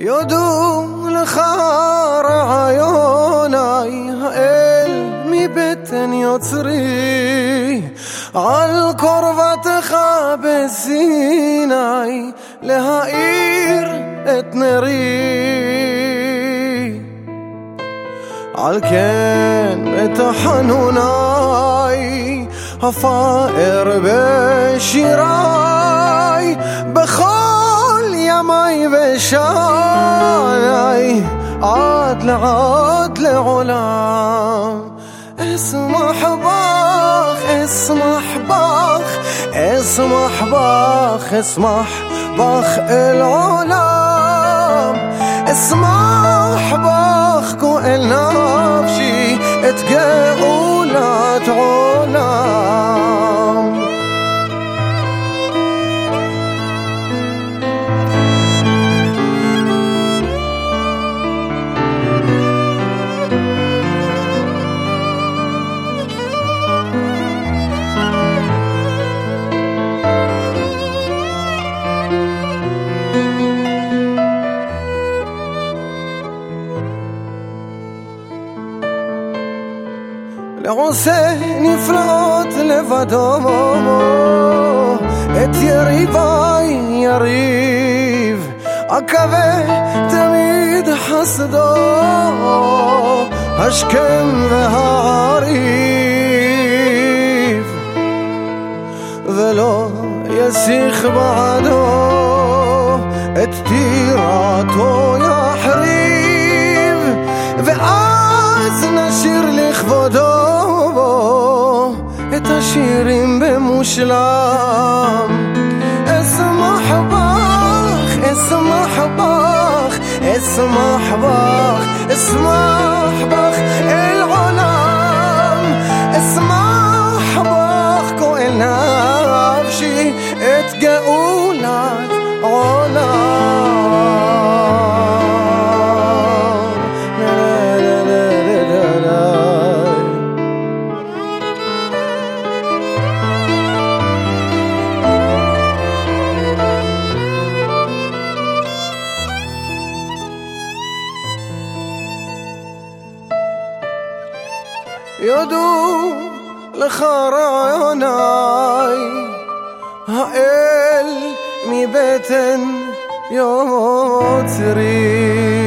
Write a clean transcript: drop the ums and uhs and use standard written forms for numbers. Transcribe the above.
יודו לך רעיוני האל מבטן יוצרי, על קרבתך בסיני להאיר את נרי. על כן בתחנוני הפאר בשירי, בכל ימי ושני עד לעולם. אשמח בך, אשמח בך, אשמח בך, אשמח בך אל עולם. אשמח בך גואל נפשי את גאולת עולם. לעושה נפלאות לבדו, את יריבי יריב, עקבה תמיד חסדו, השכם והעריב, ולא יסיך בעדו, את טירתו יחריב, ואז נשיר לכבודו את השירים במושלם. אשמח בך, אשמח בך, אשמח בך, אשמח בך אל עולם. אשמח בך גואל נפשי את גאולת עולם. יודו לך רעיוני האל מבטן יוצרי.